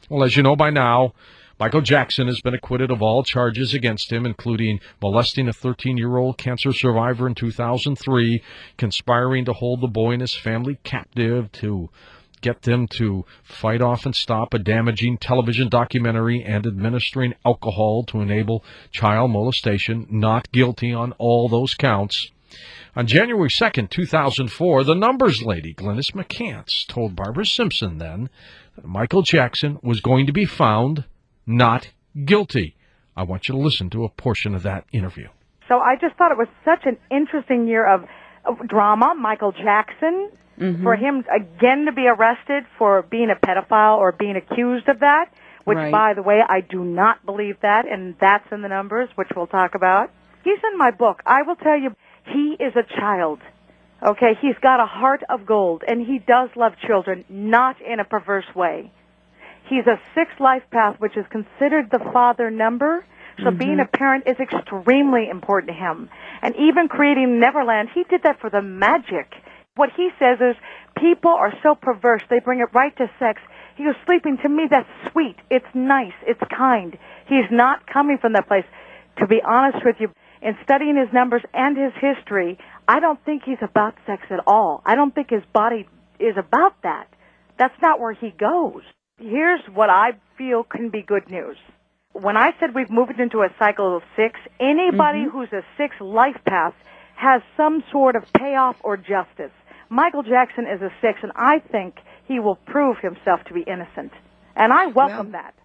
Well, as you know by now, Michael Jackson has been acquitted of all charges against him, including molesting a 13-year-old cancer survivor in 2003, conspiring to hold the boy and his family captive to get them to fight off and stop a damaging television documentary, and administering alcohol to enable child molestation. Not guilty on all those counts. On January 2nd, 2004, the numbers lady, Glynis McCants, told Barbara Simpson then that Michael Jackson was going to be found not guilty. I want you to listen to a portion of that interview. So I just thought it was such an interesting year of drama. Michael Jackson, for him again to be arrested for being a pedophile or being accused of that, which, by the way, I do not believe that, and that's in the numbers, which we'll talk about. He's in my book. I will tell you, he is a child. Okay, he's got a heart of gold, and he does love children, not in a perverse way. He's a 6 life path, which is considered the father number, so being a parent is extremely important to him. And even creating Neverland, he did that for the magic. What he says is, people are so perverse, they bring it right to sex. He goes, sleeping, to me, that's sweet. It's nice. It's kind. He's not coming from that place. To be honest with you, in studying his numbers and his history, I don't think he's about sex at all. I don't think his body is about that. That's not where he goes. Here's what I feel can be good news. When I said we've moved into a cycle of 6, anybody who's a 6 life path has some sort of payoff or justice. Michael Jackson is a 6, and I think he will prove himself to be innocent. And I welcome that.